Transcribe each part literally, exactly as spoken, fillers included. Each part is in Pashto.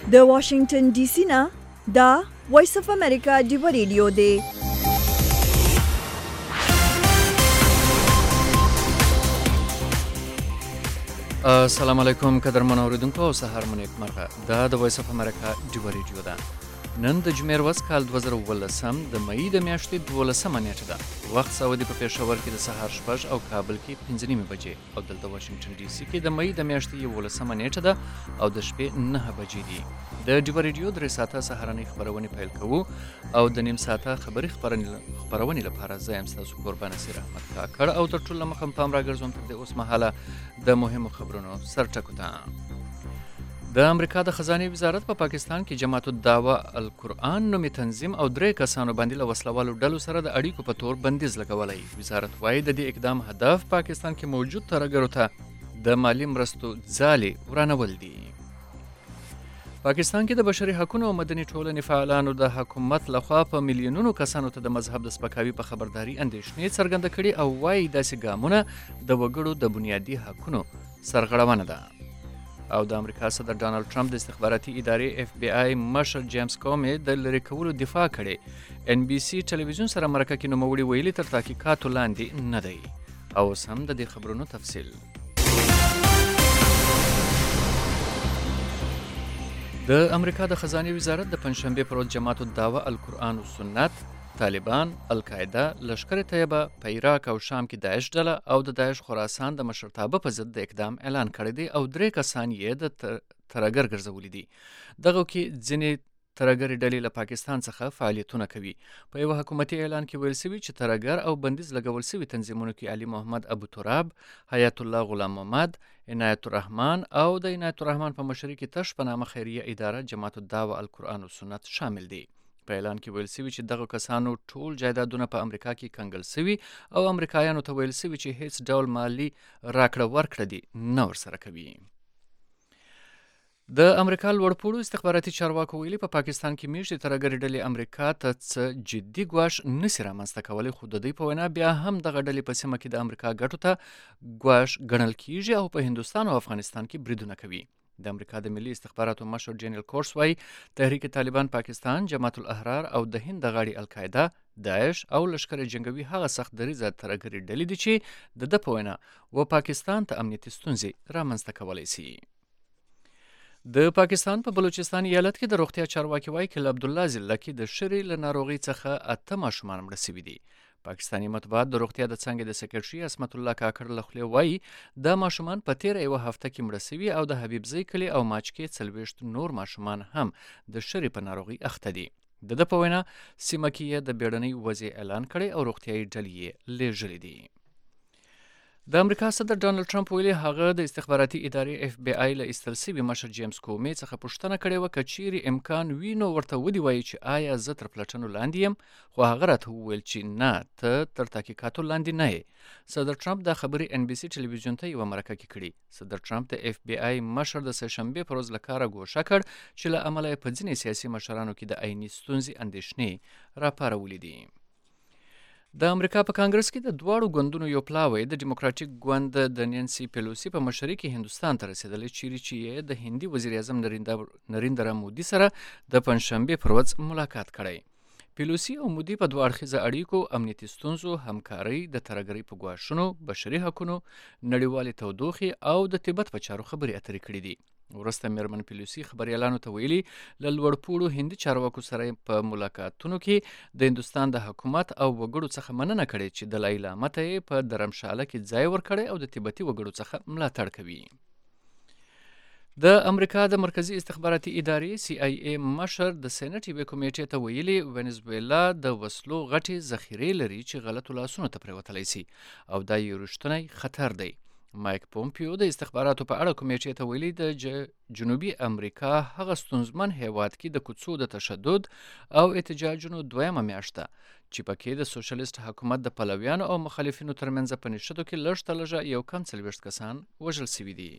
د واشنگټن ډي سي نه دا وایس اف امریکا ډیو ریډیو دی. السلام علیکم قدرمن اوریدونکو او سهار مو نیک مرغه. دا د وایس اف امریکا ډیو ریډیو ده. نن د جمعې ورځ کال دوه زره اوولسم د مئی د میاشتې دولسمه نیټه ده. وخت سعودي په پېښور کې د سهار شپږ او کابل کې پنځه نیمې بجې او دلته واشنګټن ډي سي کې د مئی د میاشتې یولسمه نیټه ده او د شپې نهه بجې دي. د ډیو ریډیو درې ساعته سهارنۍ خپرونې پیل کوو او د نیم ساعته خبري خپرونې لپاره زه یم ستاسو قربان نصیر احمد کاکړ او تر ټولو مخه پام راګرځوم تر دې اوس مهاله د مهمو خبرونو سرټکو ته. د امریکا د خزانې وزارت په پا پاکستان کې جماعت الدعوه القرآن نومي تنظیم او درې کسانو باندې له وسلوالو ډلو سره د اړیکو په تور بندیز لګولی. وزارت وایي د دې اقدام هدف پاکستان کې موجود ترهګرو ته د مالی مرستو ځالې ورانول دي. پاکستان کې د بشري حقونو او مدني ټولنې فعالانو د حکومت لخوا په میلیونونو کسانو ته د مذهب د سپکاوي په خبرداري اندېښنې څرګنده کړي او وایي داسې ګامونه د وګړو د بنیادي حقونو سرغړونه ده. او د امریکا صدر ډانلډ ټرمپ د استخباراتي ادارې اف بی آی مشر جیمز کومي د لرې کولو دفاع کړې. ان بي سي ټلویزیون سره مرکه کې نوموړي ویلي تر تحقیقاتو لاندې نه دی. او اوس هم د دې خبرونو تفصیل. د امریکا د خزانې وزارت د پنځشنبې پر ورځ جماعت الدعوه القرآن والسنت، طالبان، القاعده، لشکر طیبه په عراق او شام کې داعش ډله او د داعش خراسان د مشرتابه په ضد د اقدام اعلان کړی دی او درې کسان یې د ترهګر ګرځولي دي. دغه کې ځینې ترهګرې ډلې له پاکستان څخه فعالیتونه کوي. په یوه حکومتي اعلان کې ویل شوي چې ترهګر او بندیز لګول شوي تنظیمونو کې علي محمد ابو تراب، حیات الله غلام محمد، عنایت الرحمن او د عنایت الرحمن په مشرۍ کې تش په نامه خیریه اداره جماعت الدعوه القرآن والسنت شامل دي. په اعلان کې ویل شوي چې دغه کسانو ټول جایدادونه په امریکا کې کنګل شوي او امریکایانو ته ویل شوي چې هیڅ ډول مالی راکړه ورکړه دي نه ورسره کوي. د امریکا لوړپوړو استخباراتي چارواکو ویلي په پاکستان کې میشتې ترهګرې ډلې امریکا ته څه جدي ګواښ نشي رامنځته کولی، خو د دوی په وینا بیا هم دغه ډلې په سیمه کې د امریکا ګټو ته ګواښ ګڼل کیږي او په هندوستان او افغانستان کې بریدونه کوي. د امریکا د ملي استخباراتو مشر جنرال کورس وایي تحریک طالبان پاکستان، جماعت الاحرار او د هند د غاړې القاعده، داعش او لشکر جنګوي هغه سخت دریځه ترهګرې ډلې دي چې د ده په وینا و پاکستان ته امنیتي ستونزې رامنځته کولی شي. د پاکستان په بلوچستان ایالت کې د روغتیا چارواکي وایي کله عبدالله ذلکي د شري له ناروغۍ څخه اته ماشومان مړه شوي دي. پاکستاني مطبوعات د روغتیا د څانګې د سکرټري عصمت الله کاکړ له خولې وایي دا ماشومان په تیره یوه هفته کې مړه شوي او د حبیبزی کلي او ماچکې څلوېښت نور ماشومان هم د شري په ناروغۍ اخته دي. د ده په وینا سیمه کې یې د بیړنۍ وضع اعلان کړی او روغتیایي ډلې یې لیږلي دي. د امریکا صدر ډانلډ ټرمپ ویلي هغه د استخباراتي ادارې اف بی آی له ایستل شوي مشر جیمز کومي څخه پوښتنه کړې وه که چیرې امکان وي نو ورته ودې وایي چې آیا زه تر پلټنو لاندې یم، خو هغه راته وویل چې نه، ته تر تحقیقاتو لاندې نه یې. صدر ټرمپ دا خبرې ان بي سي ټلویزیون ته یوه مرکه کې کړي. صدر ټرمپ د اف بی آی مشر د سهشنبې پر ورځ له کاره ګوښه کړ چې له امله یې په ځینې سیاسي مشرانو کې د عیني ستونزې اندېښنې راپارولې دي. د امریکا په کانګرس کې د دواړو ګوندونو یو پلاوی د ډیموکراټیک ګوند د نینسي پیلوسی په مشرۍ کې هندوستان ته رسېدلی، چیرې چې یې د هندي وزیر اعظم نریندرا مودي سره د پنځشنبې پر ورځ ملاقات کړی. پیلوسی او مودي په دوه اړخیزه اړیکو، امنیتي ستونزو، همکارۍ، د ترهګرۍ په ګواښونو، بشري حقونو، نړیوالې تودوخې او د تبت په چارو خبرې اترې کړې دي. وروسته میرمن پیلوسی خبریالانو ته ویلي له لوړپوړو هندي چارواکو سره په ملاقاتونو کې د هندوستان د حکومت او وګړو څخه مننه کړې چې دلایي لامه ته یې په درمشاله کې ځای ورکړی او د تبتي وګړو څخه ملاتړ کوي. د امریکا د مرکزي استخباراتي ادارې سی آی ای مشر د سینټ یوې کمیټې ته ویلي وینزویلا د وسلو غټې ذخیرې لري چې غلطو لاسونو ته پرېوتلی شي او دا یو رښتونی خطر دی. مایک پومپیو د استخباراتو په اړه کمیټې ته ویلي د جنوبي امریکا هغه ستونزمن هیواد کې د کوڅو د تشدد او احتجاجونو دویمه میاشت ده چې پکې د سوشلیست حکومت د پلویانو او مخالفینو ترمنځ په نښتو کې لږ تر لږه یو کم څلوېښت کسان وژل شوي دي.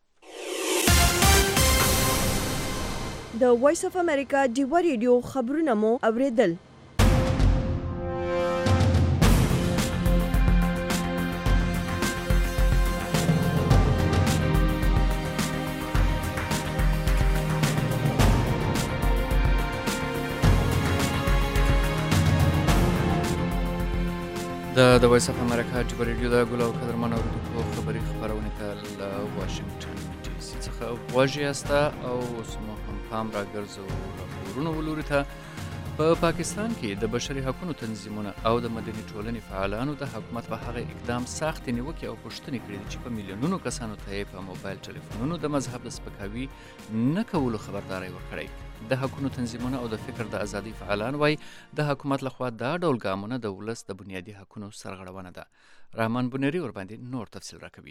د وایس اف امریکا ډیو ریډیو خبرونه مو اوریدل. د د وایس اف امریکا جبر ریډیو د ګل او قدرمن اوریدونکو خبري خبرونه ته له واشنگټن ډي سي څخه واژې استا او سمو هم پام راګرځو راپورونه ولوري ته په پاکستان کې د بشري حقوقو تنظیمونه او د مدني ټولنې فعالانو د حکومت په هغه اقدام سخت نیوکې او پوښتنې کړې چې په میلیونونو کسانو ته په موبایل ټلیفونونو د مذهب د سپکاوي نه کولو خبرداري ورکړې. د حقوقو تنظیمونه او د فکر د ازادۍ فعالان وایي د حکومت لخوا دا ډول ګامونه د ولس د بنیادي حقوقو سرغړونه ده. رحمان بنيري ورباندې نور تفصیل راکوي.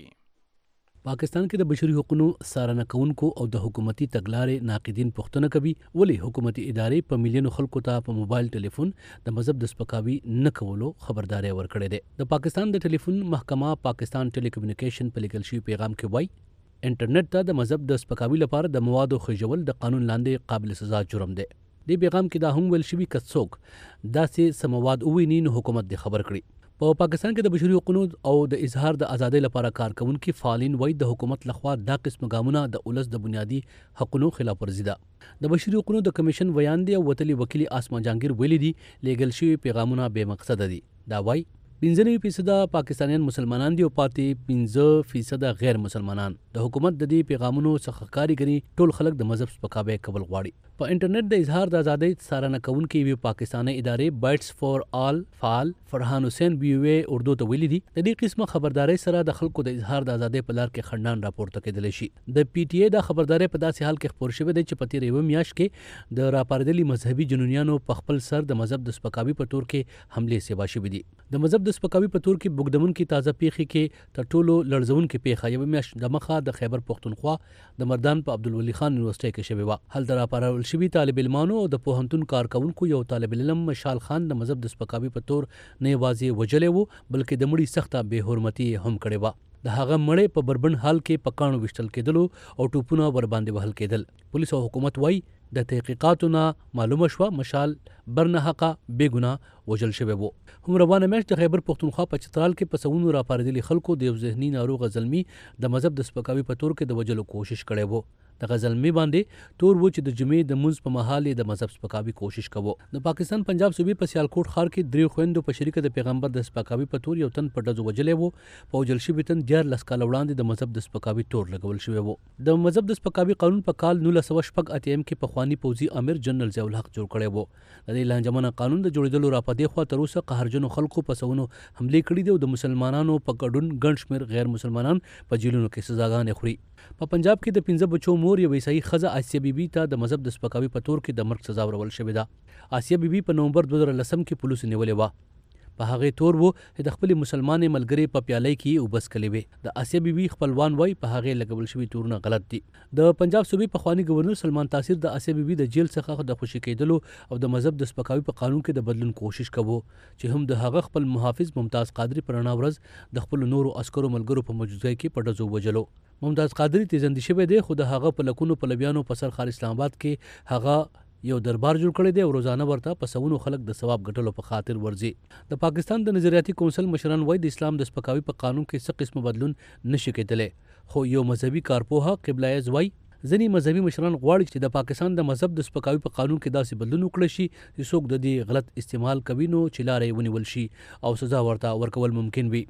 پاکستان کې د بشري حقوقو څارنه کوونکو او د حکومتي تګلارې ناقدین پوښتنه کوي ولې حکومتي ادارې په میلیونو خلکو ته په موبایل ټلیفون د مذهب د سپکاوي نه کولو خبرداري ورکړې ده. د پاکستان د ټلیفون محکمه پاکستان ټیلی کمیونیکیشن په لیکل شوي پیغام کې وایي انټرنیټ ته د مذهب د سپکاوي لپاره د موادو خېژول د قانون لاندې قابل سزا جرم دی. دې پیغام کې دا هم ویل شوي که څوک داسې څه مواد وویني نو حکومت دې خبر کړي. په پاکستان کې د بشري حقوقو او د اظهار د ازادۍ لپاره کارکونکي فعالین وایي د حکومت لخوا دا قسم ګامونه د ولس د بنیادي حقوقو خلاف ورزي ده. د بشري حقوقو د کمیشن ویان دی او وتلي وکیل آسما جهانگیر ویلي دي لیګل شوي پیغامونه بې مقصده دي. دا وایي پنځه نوي فیصده پاکستانیان مسلمانان دي او پاتې پنځه فیصده غیر مسلمانان. د حکومت د دې پیغامونو څخه کاریګري ټول خلک د مذهب سپکاوی کول غواړي. په انټرنیټ د اظهار د ازادۍ څارنه کوونکي وی پاکستاني ادارې بایټس فور آل فعال فرحان حسین بیوی اردو ته ویلي دي د دې قسمه خبرداري سره د خلکو د اظهار د ازادۍ په لار کې خندان راپورته کېدل شي. د پی ټی ای د خبرداري په داسې حال کې خبر شوی دی چې په تیر یو میاشت کې د راپاردلي مذهبي جنونیانو په خپل سر د مذهب د سپکاوي په تور کې حمله سیوا شوې دي. د مذهب د سپکاوي په تور کې بوګدمون کې تازه پیښې کې تر ټولو لړزونکې پیښه یو میاشت د مخه د خیبر پختونخوا د مردان په عبدالولي خان یونیورسيټي کې شوې وه. هلته راپارول شوي طالب علمانو او د پوهنتون کارکونکو یو طالب علم مشال خان د مذهب د سپکاوي په تور نه یوازې وجلی وو بلکې د مړي سخته بې حرمتي هم کړې وه. د هغه مړی په بربند حال کې په کاڼو ویشتل کېدلو او ټوپونه ورباندې وهل کېدل. پولیس او حکومت وایي د تحقیقاتو نه معلومه شوه مشال برنه حقه بې ګناه وژل شوی وو. هم روانه میاشت د خیبر پختونخوا په چترال کې په سوونو راپارېدلي خلکو د یو ذهني ناروغه زلمي د مذهب د سپکاوي په تور کې د وژلو کوشش کړی وو. دغه زلمي باندې تور و چې د جمعې د منځ په مهال د مذهب سپکاوي کوشش کوو. د پاکستان پنجاب صوبې په سیالکوټ ښار کې درې خويندو په شریکه د پیغمبر د سپکاوي په تور یو تن په ډزو وجلی وو. په وژل شوي تن دیارلس کاله وړاندې د مذهب د سپکاوي تور لګول شوی وو. د مذهب د سپکاوي قانون په کال نولس سوه شپږ اتیم کې پخواني پوځي امیر جنرال ضیاء الحق جوړ کړی وو. د دې لانجمنه قانون د جوړېدلو را پدې خوا تر اوسه قهرجنو خلکو په سونو حملې کړي دي او د مسلمانانو په ګډون ګڼ شمېر غیر مسلمانان په جیلونو کې سزاګانې خوري. په پنجاب کې د پنځه بچو مور یو عیسائی ښځه آسیه بیبي ته د مذهب د سپکاوي په تور کې د مرګ سزا ورول شوې ده. آسیه بیبي په نومبر دوه زره لسم کې پولیسو نیولې وه. په هغې تور وو چې د خپلې مسلمانې ملګرې په پیالۍ کې اوبس کلې وې. د آسیه بیبي خپلوان وایي په هغې لګول شوي تورونه غلط دي. د پنجاب صوبې پخواني ګورنر سلمان تاثیر د آسیه بیبي د جیل څخه د خوشي کېدلو او د مذهب د سپکاوي په قانون کې د بدلون کوشش کوو چې هم د هغه خپل محافظ ممتاز قادری په رڼا ورځ د خپلو نورو عسکرو ملګرو په موجودګۍ کې په ډزو وجلو. ممتاز قادری تیزندي شوی دی خو د هغه په لکونو پلویانو په سر ښار اسلام آباد کې هغه یو دربار جوړ کړی دی او روزانه ورته په سوونو خلک د ثواب ګټلو په خاطر ورځي. د پاکستان د نظریاتي کونسل مشران وایي د اسلام د سپکاوي په قانون کې څه قسم بدلون نشي کېدلی. خو یو مذهبي کارپوهه قبله یز وایي ځینې مذهبي مشران غواړي چې د پاکستان د مذهب د سپکاوي په قانون کې داسې بدلون وکړي شي چې څوک د دې غلط استعمال کوي نو چې لاره یې ونیول شي او سزا ورته ورکول ممکن وي.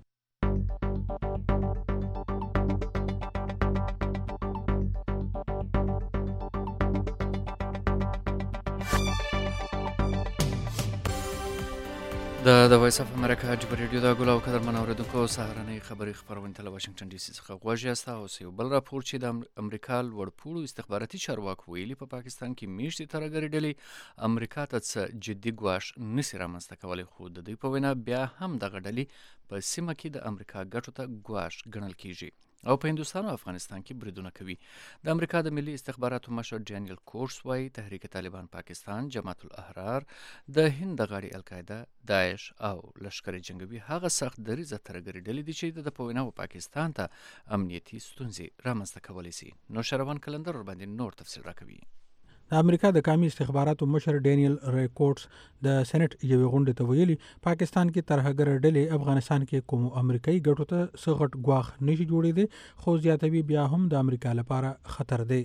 د د وایس اف امریکا جبر ریډیو د ګل او قدرمن اوریدونکو سهارنۍ خبري خبرونه ته له واشنگټن ډي سي څخه غواړي استا او یو بل راپور چې د امریکا لوړپوړو استخباراتي چارواکو ویلي په پاکستان کې میشتې ترهګرۍ ډلې امریکا ته څه جدي ګواښ نشي رامنځته کولی خو د دوی په وینا بیا هم دغه ډلې په سیمه کې د امریکا ګټو ته ګواښ ګڼل کیږي او په هندوستان او افغانستان کې بریدونه کوي. د امریکا د ملي استخباراتو مشر ډینیل کورس وایي تحریک طالبان پاکستان، جماعت الاحرار، د هند د غاړې القاعده، داعش او لشکر جنگوي هغه سخت دریځه ترهګرۍ ډلې دي چې د په وینا پاکستان ته امنیتي ستونزې رامنځته کولی شي. نو شروان کلندر ورباندې نور تفصیل راکوي. د امریکا د قومي استخباراتو مشر ډینیل ریکورډز د سېنات یوې غونډې ته ویلي پاکستان کې ترهګر ډلې افغانستان کې کوم امریکایي ګټو ته څه غټ ګواښ نشي جوړېدی خو زیاتوي بیا هم د امریکا لپاره خطر دی.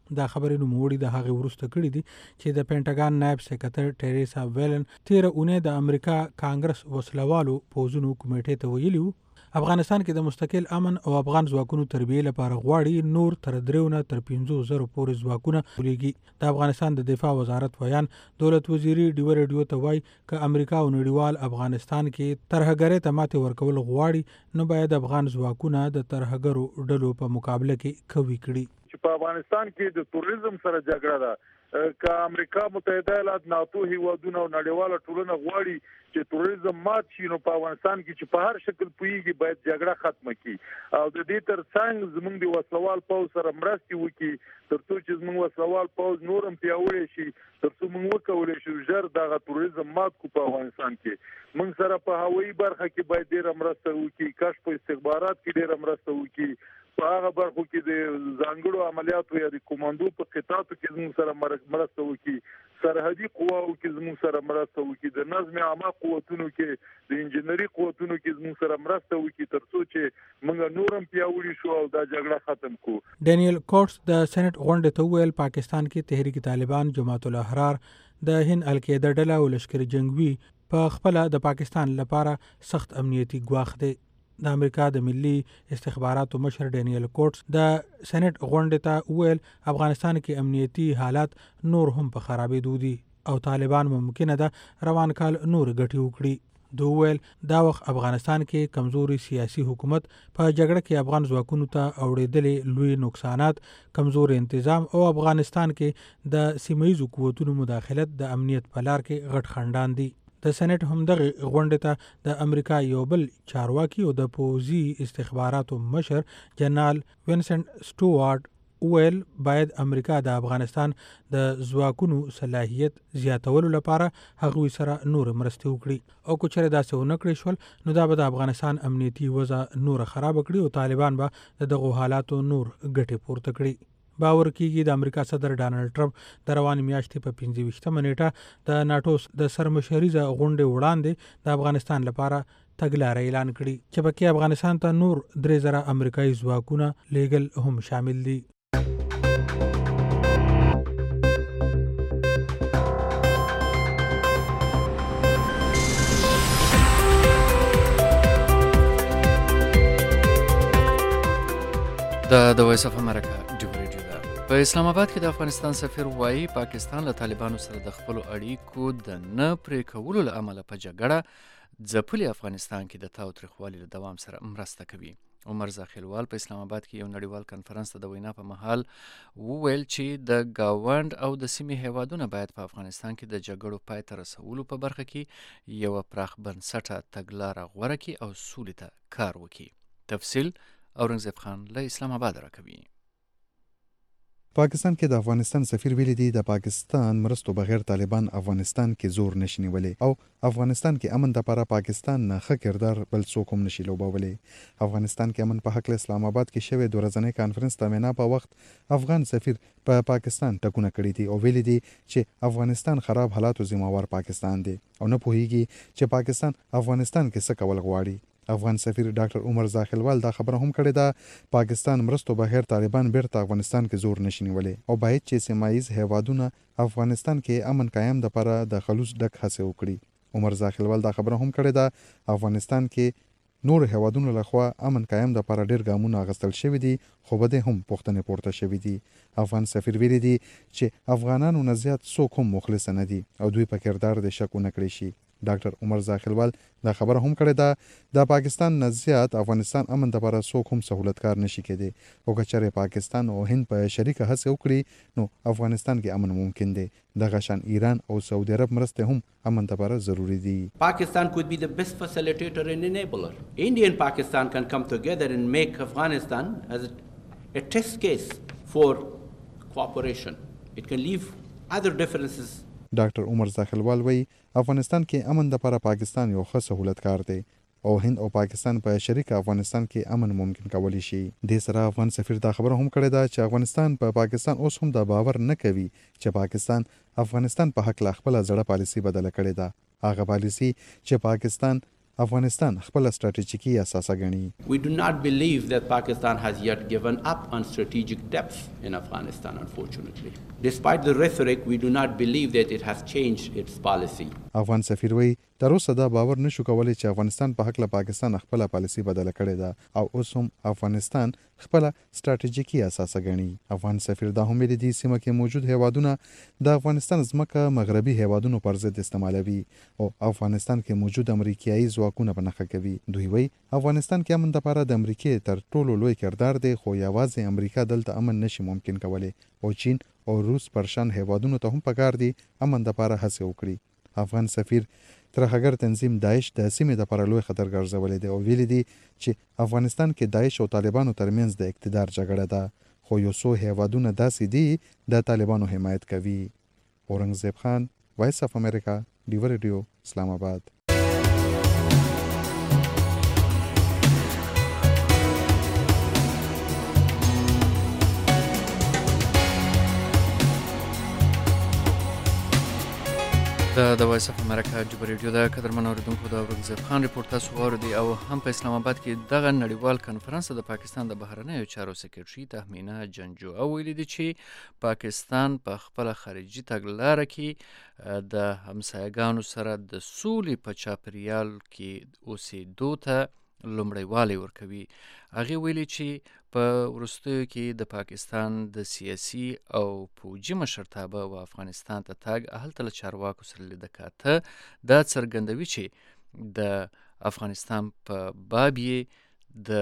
دا خبرې نوموړي د هغې وروسته کړي دي چې د پینټاګان نایب سکرټر ټریسا ویلن تیره اونۍ د امریکا کانګرس وسلوالو پوځونو کمیټې ته ویلي وو افغانستان کې د مستقل امن او افغان ځواکونو تربیې لپاره غواړي نور تر دریو نه تر پنځو زرو پورې ځواکونه ولېږي. د افغانستان د دفاع وزارت ویان دولت وزیري ډیوه ریډیو ته وایي که امریکا او نړیوال افغانستان کې ترهګرۍ ته ماتې ورکول غواړي نو باید افغان ځواکونه د ترهګرو ډلو په مقابله کې قوي کړي. چې په افغانستان کې د توریزم سره جګړه ده که امریکا متحده ایالات ناتو هیوادونه او نړیواله ټولنه غواړي چې توریزم مات شي نو په افغانستان کې چې په هر شکل پوهیږي باید جګړه ختمه کړي او د دې تر څنګ زموږ د وسلوال پوځ سره مرستې وکړي تر څو چې زموږ وسلوال پوځ نورم پیاوړی شي تر څو موږ وکولی شو ژر دغه توریزم مات کو په افغانستان کې. موږ سره په هوایي برخه کې باید ډېره مرسته وکړي کشف په استخبارات کې ډېره مرسته وکړي په هغه برخو کې د ځانګړو عملیاتو یا د کوماندو په قطاعاتو کې زموږ سره مرسته وکړي سرحدي قواو کې زموږ سره مرسته وکړي د نظم عامه قوتونو کې د انجنیري قوتونو کې زموږ سره مرسته وکړي تر څو چې موږ نورم پیاوړي شو او دا جګړه ختم کړو. ډینیل کوټس د سېنات غونډې ته وویل پاکستان کې تحریک طالبان جماعت الاحرار د هند القاعده ډله او لشکر جنگوي په خپل د پاکستان لپاره سخت امنیتي ګواښ دی. د امریکا د ملي استخباراتو مشر ډینیل کوټس د سېنات غونډې ته وویل افغانستان کې امنیتي حالات نور هم په خرابېدو دي او طالبان ممکنه ده روان کال نور ګټې وکړي. دوی وویل دا وخت افغانستان کې کمزوري سیاسي حکومت په جګړه کې افغان ځواکونو ته اوړېدلې لوی نقصانات کمزوري انتظام او افغانستان کې د سیمهیزو قوتونو مداخلت د امنیت په لار کې غټ خنډان دي. د سېنات همدغه غونډې ته د امریکا یو بل چارواکي او د پوځي استخباراتو مشر جنرال وینسنت سټوارټ ویل باید امریکا د افغانستان د ځواکونو صلاحیت زیاتولو لپاره هغوی سره نور مرستې وکړي او که چېرې داسې ونه کړی شول نو دا به د افغانستان امنیتي وضع نور خراب کړي او طالبان به د دغو حالاتو نور ګټې پورته کړي. باور کېږي د امریکا صدر ډانلډ ټرمپ د روانې میاشتې په پنځه ویشتمه نیټه د ناټو د سرمشریزه غونډې وړاندې د افغانستان لپاره تګلاره اعلان کړي چې پکې افغانستان ته نور درې زره امریکایي ځواکونه لیږل هم شامل دي. د د وایس اف امریکا ډیو ریډیو ده. په اسلام آباد کې د افغانستان سفیر وایي پاکستان له طالبانو سره د خپلو اړیکو د نه پرې کولو له امله په جګړه ځپلي افغانستان کې د تاوتریخوالي له دوام سره مرسته کوي. عمر زاخیلوال په اسلام آباد کې یو نړیوال کنفرانس ته د وینا په مهال وویل چې د ګاونډ او د سیمې هیوادونه باید په افغانستان کې د جګړو پای ته رسولو په برخه کې یوه پراخ بنسټه تګلاره غوره کړي او سولې ته کار وکړي. تفصیل اورنګزیب خان له اسلام آباد راکوي. پاکستان کې د افغانستان سفیر ویلي دی د پاکستان مرستو بغیر طالبان افغانستان کې زور نشي نیولی او افغانستان کې امن لپاره پاکستان نه ښه کردار بل څوک هم نشي لوبولی. افغانستان کې امن په حق اسلام آباد کې شوی دوه ورځنی کانفرنس ته وینا په وخت افغان سفیر په پا پاکستان ټکونه کړي دي او ویلي دی چې افغانستان خراب حالاتو ذمہوار پاکستان دی او نه پوهیږي چې پاکستان افغانستان کې څه کول غواړي. افغان سفیر ډاکټر عمر زاخیلوال دا خبره هم کړې ده پاکستان مرستو بغیر طالبان بیرته افغانستان کې زور نشي نیولی او باید چې سیمایز هیوادونه افغانستان کې امن قایم لپاره د خلوص ډک هڅې وکړي. عمر زاخیلوال دا خبره هم کړې ده افغانستان کې نور هیوادونو لخوا امن قایم لپاره ډیر ګامونه اخیستل شوي دي خو بده هم پوښتنې پورته شوي دي. افغان سفیر ویلي دي چې افغانانو نه زیات څوک هم مخلص نه دي او دوی په کردار د شک ونه کړی شي. ډاکټر عمر زاخیلوال دا خبره هم کړې ده د پاکستان نه زیات افغانستان امن لپاره څوک هم سہولتکار نشي کېدی او که چېرې پاکستان او هند په شریکه هڅې وکړي نو افغانستان کې امن ممکن دی. دغه شان ایران او سعودي عرب مرستې هم امن لپاره ضروری دي. Pakistan could be the best facilitator and enabler. India and Pakistan can come together and make Afghanistan as a, a test case for cooperation. It can leave other differences. ډاکټر عمر زاخیلوال وایي افغانستان کې امن لپاره پاکستان یو ښه سہولتکار دی او هند او پاکستان په شریک افغانستان کې امن ممکن کولی شي. د سره افغان سفیر دا خبره هم کړې ده چې افغانستان په پا پاکستان اوس هم دا باور نه کوي چې پاکستان افغانستان په حق لا خپل ځړه پالیسي بدله کړې ده. هغه پالیسي چې پاکستان افغانستان خپل ستراتیژیکي اساس غني. We do not believe that Pakistan has yet given up on strategic depth in Afghanistan, unfortunately. Despite the rhetoric, we do not believe that it has changed its policy. افغان سفیر وی تر اوسه دا باور نشو کولای چې افغانستان په حق له پاکستان خپل پالیسی بدله کړې ده او اوس هم افغانستان خپل ستراتیژیکي اساس غني. افغان سفیر دا هم د دې سیمه کې موجود هیوادونه د افغانستان ځمکه مغربي هیوادونو پر ضد استعمالوي او افغانستان کې موجود امریکایي ځواکونه په نخښه کوي. دوی وی افغانستان کې امن لپاره د امریکای تر ټولو لوی کردار دی خو یوازې امریکا دلته امن نشي ممکن کولای او چین او روس پرشان هیوادونو ته هم پکار دي امن لپاره هڅه وکړي. افغان سفیر ترهګر تنظیم داعش د سیمې د پر لوی خطر ګرځولې دی او ویلي دي چې افغانستان کې داعش او طالبانو ترمنځ د اقتدار جګړه ده خو یو څو هیوادونه داسې دي د طالبانو حمایت کوي. اورنګزیب خان، وایس اف امریکا، ډیو ریډیو، اسلام آباد. د وایس اف امریکا ډیو ریډیو د قدرمن اوریدونکو د اورنګزیب خان ریپورت تاسو واوریدئ او هم په اسلام آباد کې دغه نړیوال کنفرانس د پاکستان د بهرنیو چارو سکرټري تهمینه جنجو او ویلي دي چې پاکستان په خپل خارجي تګلاره کې د همسایګانو سره د سولې په چاپریال کې اوسېدو ته لومړیوالی ورکوي. هغې ویلي چې په وروستیو کې د پاکستان د سیاسي او پوجي مشرتابه و افغانستان ته تګ هلته له چارواکو سره لیده کاته دا څرګندوي چې د افغانستان په باب یې د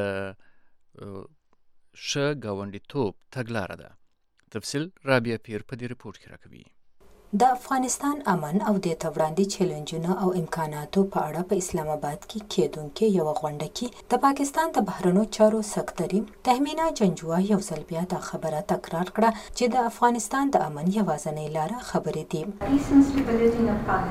ښه ګاونډیتوب تګلاره ده. تفصیل رابعه پیر په دې ریپورټ کې راکوي. د افغانستان امن او د تبراندي چیلنجونو او امکاناتو په اړه په اسلام آباد کې کېدونکې یو غونډه کې د پاکستان د بهرنیو چارو سکرټري تهمینه جنجو یو ځل بیا دا خبره تکرار کړه چې د افغانستان د امن یوازینۍ لاره خبرې دي.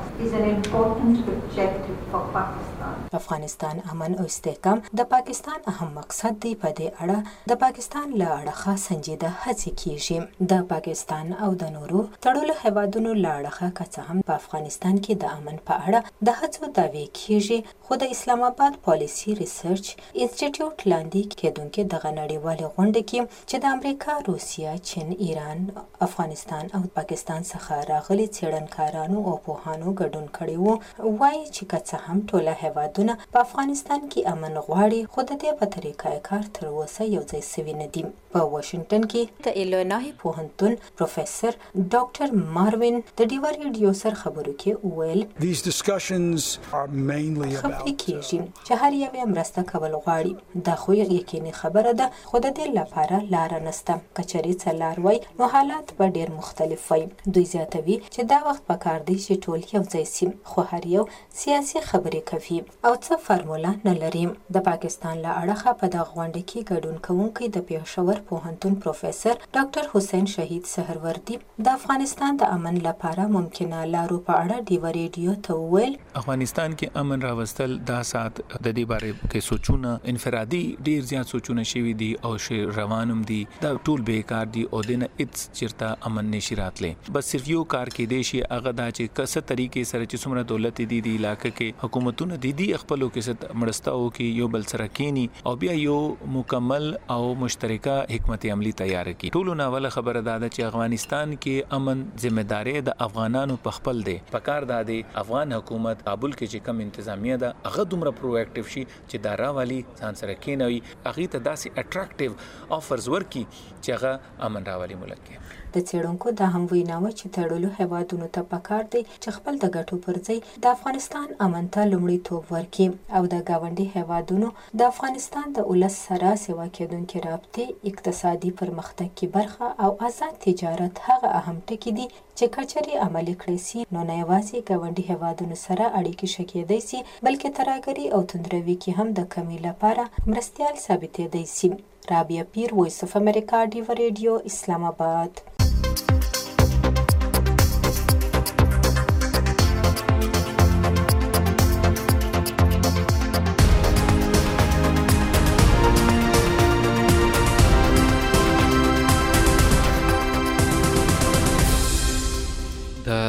افغانستان امن او استحکام د پاکستان اهم مقصد دی. په دې اړه د پاکستان له اړخه سنجیده هڅې کیږي. د پاکستان او د نورو تړلو هیوادونو لاړه که څه هم په افغانستان کې د امن په اړه د هڅو دعوې کیږي خو د اسلام آباد پالیسي ریسرچ انسټیټیوټ لاندې کېدونکې دغه نړیوالې غونډې کې چې د امریکا، روسیا، چین، ایران، افغانستان او پاکستان څخه راغلي څېړنکارانو او پوهانو ګډون کړی وو وایي چې که څه هم ټوله هیوادونه په افغانستان کې امن غواړي خو د دې په طریقه کار تر اوسه یو ځای سوي نه دي. په واشنګټن کې د ایلینای پوهنتون پروفیسور ډاکټر ماروین د ډیو ریډیو سره خبرو کې وویل These discussions are mainly about خبرې کېږي چې هر یو یې مرسته کول غواړي. دا خو یقیني خبره ده خو د دې لپاره لاره نشته. که چېرې څه لار وای نو حالات به ډېر مختلف وای. دوی زیاتوي چې دا وخت پکار دی چې ټول یو ځای سي خو هر یو سیاسي خبرې کوي او څه فارموله نه لري. د پاکستان له اړخه په دغه غونډه کې ګډون کوونکی د پېښور پوهنتون پروفیسور ډاکټر حسین شهید سهروردي د افغانستان د امن لپاره ممکنه لارو په اړه ډیو ریډیو ته وویل افغانستان کې امن راوستل دا سات د دې باره کې سوچونه انفرادي ډیر زیات سوچونه شوي دي او شی روانم دي دا ټول بیکار دي او دنه اټس چرته امن نشي راتله. بس صرف یو کار کې دی شي هغه دا چې کسه طریقې سره چې څومره دولت دي دی علاقې کې حکومتونه دي دي خپلو کې ست مړستاو کې یو بل سره کینی او بیا یو مکمل او مشترکه حکمت عملی تیار کړي. ټولو ناوله خبره ده چې افغانستان کې امن ذمہداري د افغانانو په خپل دی. پکار دا دی افغان حکومت کابل کې چې کم انتظامیه ده هغه دومره پرو اکټیو شي چې دا راوالي ځان سره کینوي هغه ته داسې اټراکټیو افرز ورکي چې هغه امن راوالي ملک کې. د څېړونکو دا هم ویناوه چې تړلو هیوادونو ته پکار دی چې خپل د ګټو پر ځای د افغانستان امن ته لومړیتوب ورکړي او د ګاونډي هیوادونو د افغانستان د ولس سره سیوا کېدونکې رابطې اقتصادي پرمختګ کې برخه او آزاد تجارت هغه اهم ټکي دي چې کچري عملي کړی سي نو نه یوازې ګاونډي هیوادونو سره اړیکې ښه کېدای سي بلکې ترهګري او توندروي کې هم د کمی لپاره مرستیال ثابتېدای سي. رابعه پیر، وایس اف امریکا، ډیو ریډیو، اسلام آباد.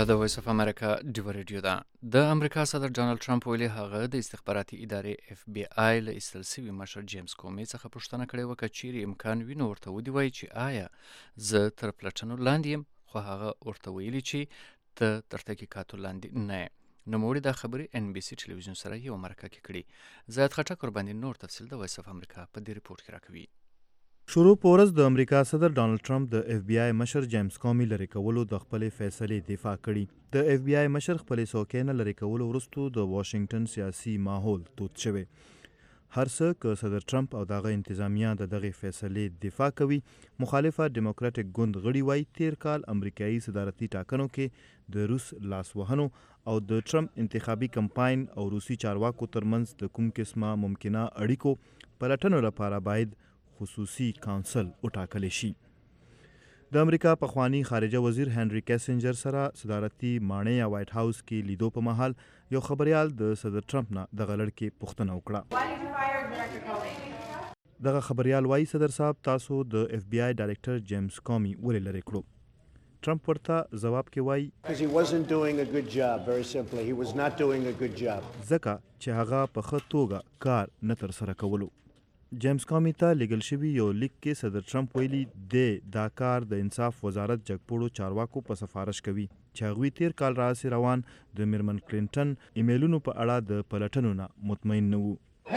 د وایس اف امریکا ډیو ریډیو ده. د امریکا صدر ډانلډ ټرمپ ویلي هغه د استخباراتي ادارې اف بی آی له ایستل سوي مشر جیمز کومي څخه پوښتنه کړې وه که چیرې امکان وي نو ورته ودې وایي چې آیا زه تر پلټنو لاندې یم، خو هغه ورته ویلي چې ته تر تحقیقاتو لاندې نه یې. نوموړي دا خبرې ان بي سي ټلویزیون سره یوه مرکه کې کړي. زیات خټک ورباندې نور تفصیل د وایس اف امریکا په دې ریپورټ کې راکوي. شروع پورز د امریکا صدر ډانلډ ټرمپ د اف بی آی مشر جیمز کومي لرې کولو د خپلې فیصلې دفاع کړي. د اف بی آی مشر خپلې څوکۍ نه لرې کولو وروسته د واشنگټن سیاسي ماحول تود شوی. هر څه که صدر ټرمپ او دغه انتظامیه د دغې فیصلې دفاع کوي، مخالفه ډیموکراټک ګوند غړي وایي تیر کال امریکایي صدارتي ټاکنو کې د روس لاسوهنو او د ټرمپ انتخابي کمپاین او روسي چارواکو ترمنځ د کوم قسمه ممکنه اړیکو پلټنو لپاره باید خصوصي کونسل وټاکلی شي. د امریکا پخوانی خارجه وزیر هنري کیسنجر سره صدارتي ماڼۍ یا وایټ هاوس کې لیدو په مهال یو خبریال د صدر ټرمپ نه دغه لړکې پوښتنه وکړه. دغه خبریال وایي صدر صاحب تاسو د اف بی آی ډایرکټر جیمز کومي ولې لرې کړو؟ ټرمپ ورته جواب کې وایي ځکه چې هغه په ښه توګه کار نه ترسره کولو. جیمز کومي ته لیږل شوي یو لیک کې صدر ټرمپ ویلي دی دا کار د انصاف وزارت جګپوړو چارواکو په سفارش کوي چې هغوی تیر کال راهیسې روان د میرمن کلینټن ایمیلونو په اړه د پلټنو نه مطمئن نه وو.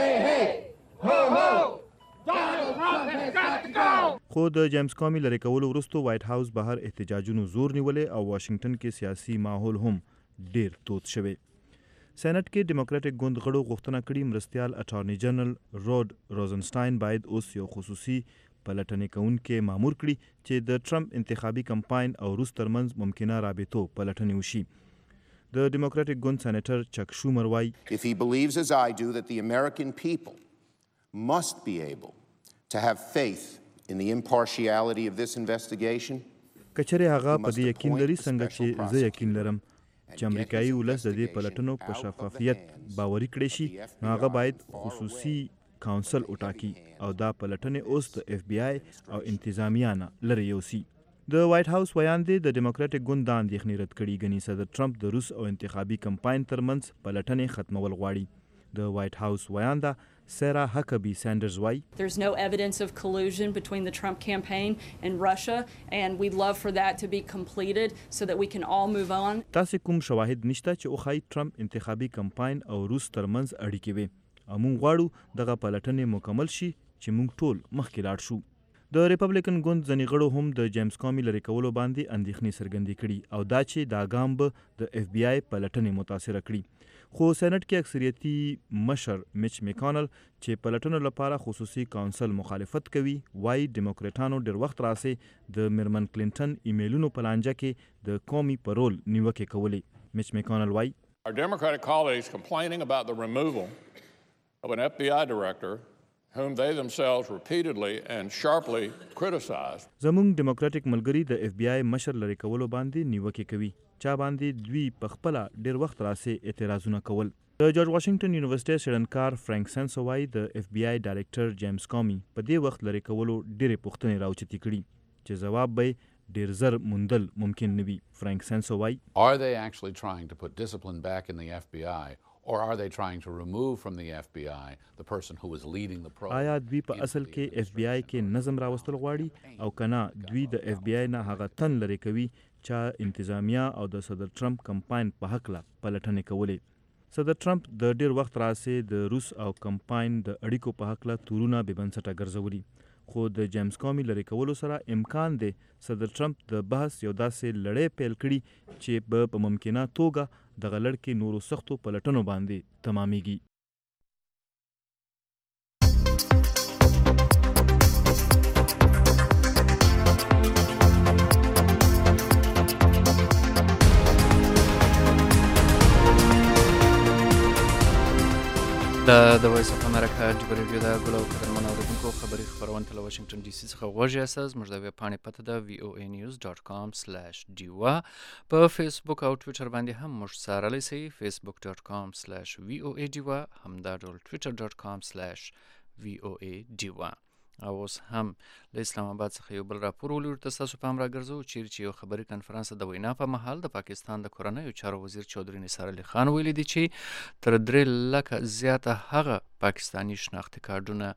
خو د جیمز کومي لرې کولو وروسته وایټ هاوس بهر احتجاجونو زور نیولی او واشنگټن کې سیاسي ماحول هم ډیر تود شوی. سینټ کې ډیموکراټک ګوند غړو غوښتنه کړې مرستیال اټارني جنرال رود روزنسټاین باید اوس یو خصوصي پلټنې کوونکی مامور کړي چې د ټرمپ انتخابي کمپاین او روس ترمنځ ممکنه رابطو پلټنې وشي. د ډیموکراټک ګوند سینیټر چک شومر وایي If he believes as I do that the American people must be able to have faith in the impartiality of this investigation, کچره هغه په دې یقین لري څنګه چې زه یقین لرم چې امریکایي ولس د دې پلټنو په شفافیت باوري کړی شي، نو هغه باید خصوصي کونسل وټاکي او دا پلټنې اوس د اف بی آی او انتظامیه نه لرې یوسي. د وایټ هاوس ویان دی د ډیموکراټک ګوند دا اندېښنې رد کړي، ګنې صدر ټرمپ د روس او انتخابي کمپاین ترمنځ پلټنې ختمول غواړي. د وایټ هاوس ویان ده سیرا هکبی سینډرز وای There's no evidence of collusion between the Trump campaign and Russia and we'd love for that to be completed so that we can all move on. تاسو کوم شواهد نشته چې اوخای ټرمپ انتخابي کمپاین او روس ترمنځ اړیکې وي. موږ غواړو دغه پلټنې مکمل شي چې موږ ټول مخکې لاړ شو. د ریپبلیکن ګوند ځینې غړو هم د جیمز کومي لرې کولو باندې اندېښنې څرګندې کړي او دا چې دا ګام به د اف بی آی پلټنې متاثره کړي. خو سینټ کې اکثریتي مشر میچ میکانل چې پلټنو لپاره خصوصي کونسل مخالفت کوي، وایي ډیموکریټانو ډیر وخت راسې د میرمن کلینټن ایمیلونو په لانجه کې د قومي په رول نیوکې کولې. میچ میکانل وایي Our Democratic colleagues complaining about the removal of an F B I director whom they themselves repeatedly and sharply criticized. زموږ ډیموکراټک ملګری د اف بی آی مشر لرې کولو باندې نیوکې کوي، چا باندې دوی په خپله ډیر وخت راسې اعتراضونه کول. د جورج واشنگټن یونیورسيټي څېړنکار فرانک سنسو وایي د اف بی آی ډایرکټر جیمز کومي په دې وخت لرې کولو ډېرې پوښتنې راوچتې کړي چې جواب به ډیر زر موندل ممکن نه وي. فرانک سنسو وایي Are they actually trying to put discipline back in the F B I or are they trying to remove from the F B I the person who was leading the probe? آیا دوی په اصل کې اف بی آی کې نظم راوستل غواړي او کنه دوی د اف بی آی نه هغه تن لرې کوي چې انتظامیه او د صدر ټرمپ کمپاین په هکله پلټنې کولې. صدر ټرمپ د ډیر وخت راسې د روس او کمپاین د اړیکو په هکله تورونه بې بنسټه ګرځولي، خو د جیمز کومي لرې کولو سره امکان دی صدر ټرمپ د بحث یو داسې لړۍ پیل کړي چې به په ممکنه توګه دغه لړکې نورو سختو پلټنو باندې تمامیږي. د وایس اف امریکا ډیو ریډیو د ګلو قدرمن اوریدونکو خبري خبرونه له واشنگټن ډي سي څخه غوږی یاست. زموږ د ویب پاڼې پته ده وی او ای نیوز ډاټ کام سلاش ډیوا. په فیسبوک او ټویټر باندې هم موږ څارلی سئ، فیسبوک ډاټ کام سلاش وی او ای ډیوا، همدا ډول ټویټر ډاټ کام سلاش وی او ای ډیوا. او اوس هم له اسلام آباد څخه یو بل راپور ولورته تاسو پام راګرځو چیرې چې یو خبري کنفرانس د وینا په محل د پاکستان د کورنیو چارو وزیر چودري نثار علي خان ویلي دي چې تر درې لکه زیاته هغه پاکستانی شناختي کارډونه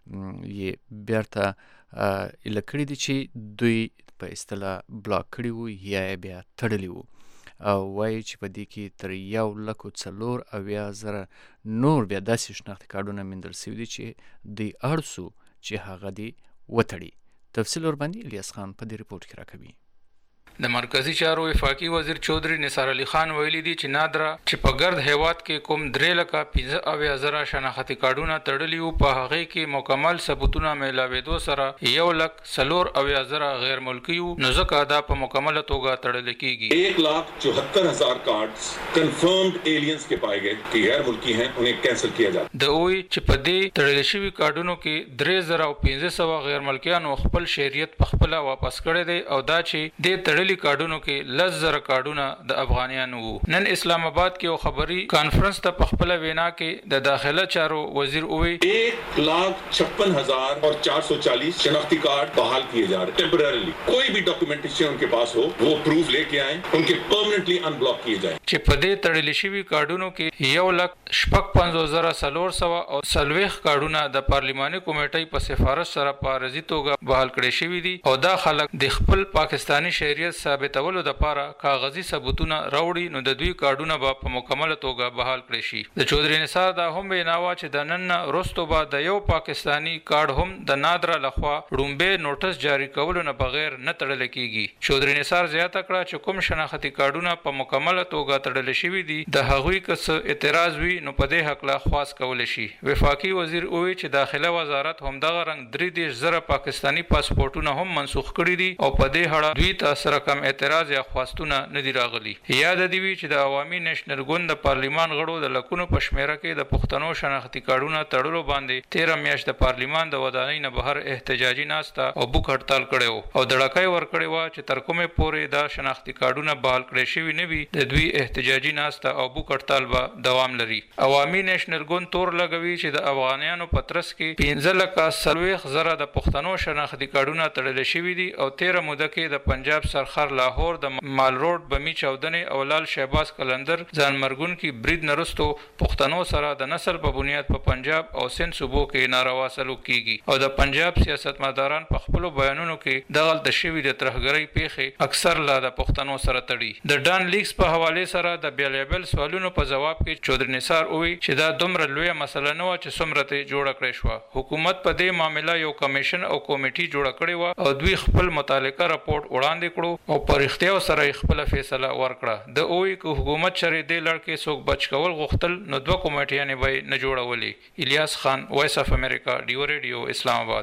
یې بیرته ایله کړي دي چې دوی په اصطلاح بلاک کړي وو یا یې بیا تړلي وو او وایي چې په دې کې تر یو لکو څلور اویا زره نور بیا داسې شناختي کارډونه موندل سوي دي چې دوی اړ سو چې هغه دی وتړي. تفصیل ورباندې الیاس خان په دې ریپورت کې راکوي. د مرکزی چارو وفاقي وزیر چودري نثار علي خان ویلي دي چې نادره چې په ګرد هیواد کې کوم درې لکه پنځه اویا زره شناختي کارډونه تړلي وو په هغې کې مکمل ثبوتونه میلاوېدو سره یو لک څلور اویا زره غیر ملکي وو نو ځکه دا په مکمله توګه تړل کېږي. ایک لاکھ چوہتر ہزار کارڈز کنفرمڈ ایلینز کے پائے گئے کہ غیر ملکی ہیں انہیں کینسل کیا جاتا. د وی چې په دې تړل شوي کارډونو کې درې زره او پنځه سوه غیر ملکیانو خپل شهریت په خپله واپس کړی دی او دا چې دې تړلي کارډونو کې لس زره کارډونه د افغانیانو وو. نن اسلام آباد کې یو خبري کانفرنس ته په خپله وینا کې د داخله چارو وزیر ووی ایک لاکھ چھپن ہزار اور چار سو چالیس شناختی کارڈ بحال کیے جا رہے ٹیمپرریلی. کوئی بھی ڈاکومنٹیشن ان کے پاس ہو وہ پروف لے کے آئیں ان کے پرمننٹلی ان بلاک کیے جائیں. چې په دې تړلي شوي کارډونو کې یو لک شپږ پنځوس زره څلور سوه او څلوېښت کارډونه د پارلماني کمیټۍ په سفارش سره په عارضي توګه بحال کړي شوي دي او دا خلک د خپل پاکستاني شهریت ثابتولو دپاره کاغذي ثبوتونه راوړي نو د دوی کارډونه به په مکمله توګه بحال کړي شي. د چودري نثار دا هم وینا وه چې د نن نه وروستو به د یو پاکستاني کارډ هم د نادره لخوا ړومبی نوټس جاري کولو نه بغیر نه تړل کېږي. چودري نثار زیاته کړه چې کوم شناختي کارډونه په مکمله توګه تړل شوي دي د هغوی که څه اعتراض وي نو په دې هکله خواست کولی شي. وفاقي وزیر وویل چې داخله وزارت همدغه رنګ درې دېرش زره پاکستاني پاسپورټونه هم منسوخ کړي دي او په دې اړه دوی ته سره کم اعتراض یا خواستونه نه دي راغلي. یاد دې وي چې د عوامي نیشنل ګوند د پارلیمان غړو د لکونو په شمېره کې د پښتنو شناختي کارډونه تړلو باندې تېره میاشت د پارلیمان د ودانۍ نه بهر احتجاجي ناسته او بوک هړتال کړی و او دړکۍ ورکړې وه چې تر کومې پورې دا شناختي کارډونه بحال کړی شوي نه وي د دوی احتجاجي ناسته او بوک هړتال به دوام لري. عوامي نیشنل ګوند تور لګوي چې د افغانیانو په ترڅ کې پنځه لکه څلوېښت زره د پښتنو شناختي کارډونه تړلی شوي دي او تېره موده کې د پنجاب سرخر لاهور د مال روډ بمی چاودنې او لال شهباز قلندر ځان مرګون کې برید نرستو پښتنو سره د نسل په بنیاد په پنجاب او سند صوبو کې ناروا سلوک کیږي او د پنجاب سیاستمداران په خپلو بیانونو کې دغلته شوي د ترهګرۍ پیښې اکثر لا د پښتنو سره تړي. د ډان لیکس په حوالې سره د بیلابل سوالونو په ځواب کې چودري نثار وویل چې دا دومره لویه مسله نه وه چې څومره ترې جوړه کړې شوه. حکومت په دې معامله یو کمیشن او کمیټي جوړه کړې وه او دوی خپل متعلقه راپورټ وړاندې کړو او په رښتیا سره یې خپله فیصله ورکړه. د اوی که حکومت چرې دې لړ کې څوک بچ کول غوښتل نو دوه کمیټیانې به یې نه جوړولې. الیاس خان، وایس اف امریکا، ډیو ریډیو، اسلام آباد.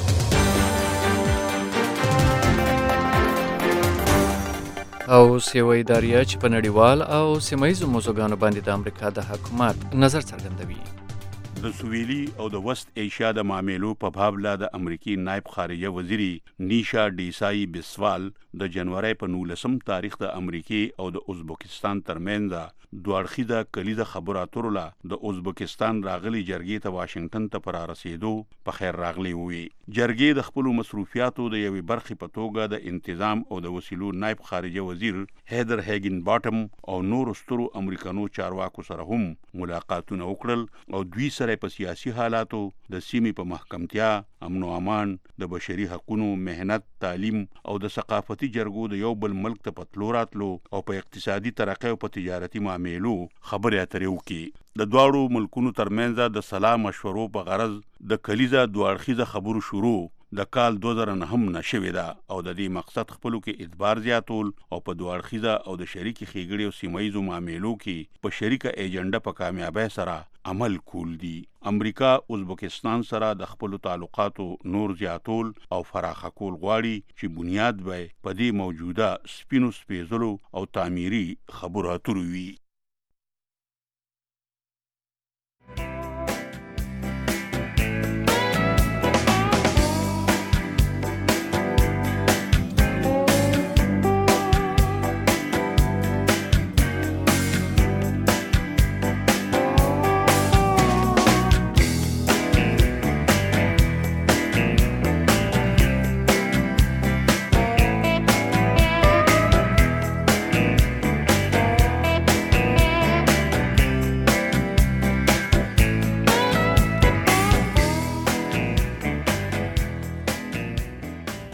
او سیوه اداریه چې په نړیوال او سیمه ییزو موضوعګانو باندې د امریکا د حکومت نظر څرګندوي. د سویلي او د وست ایشیا د معاملو په باب لا د امریکای نائب خارجه وزیري نیشا ډیسای بسوال د جنوري په نولسم تاریخ د امریکای او د ازبکستان ترمنځ دوه اړخیزه کلیزه خبرو اترو لا د ازبکستان راغلي جرګې ته واشنگټن ته پر رسیدو په خیر راغلي وي. جرګې د خپل مصروفیاتو د یوې برخې په توګه د انتظام او د وسیلو نائب خارجه وزیر هیدر هیګن باټم او نور سترو امریکانو چارواکو سره هم ملاقاتونه وکړل او دوی سره په سیاسي حالاتو د سیمې په محکمتیا، امن او امان، د بشري حقوقو، مهنت، تعلیم او د ثقافتي جرګو د یو بل ملک ته په تلو راتلو او په اقتصادي ترقۍ او په تجارتي معاملو خبرې اترې وکړي. د دواړو ملکونو ترمنځ د سلا مشورو په غرض د کلیزه دوه اړخیزه خبرو شروع د کال دوه زره نه هم نشوې ده او د دې مقصد خپلو کې اعتبار زیاتول او په دوه اړخیزه او د شریکې ښېګړې او سیمه ییزو معاملو کې په شریکه ایجنډه په کامیابۍ سره عمل کول دي. امریکا ازبکستان سره د خپلو تعلقاتو نور زیاتول او فراخه کول غواړي چې بنیاد به په دې موجوده سپینو سپیڅلو او تعمیري خبرو اترو وي.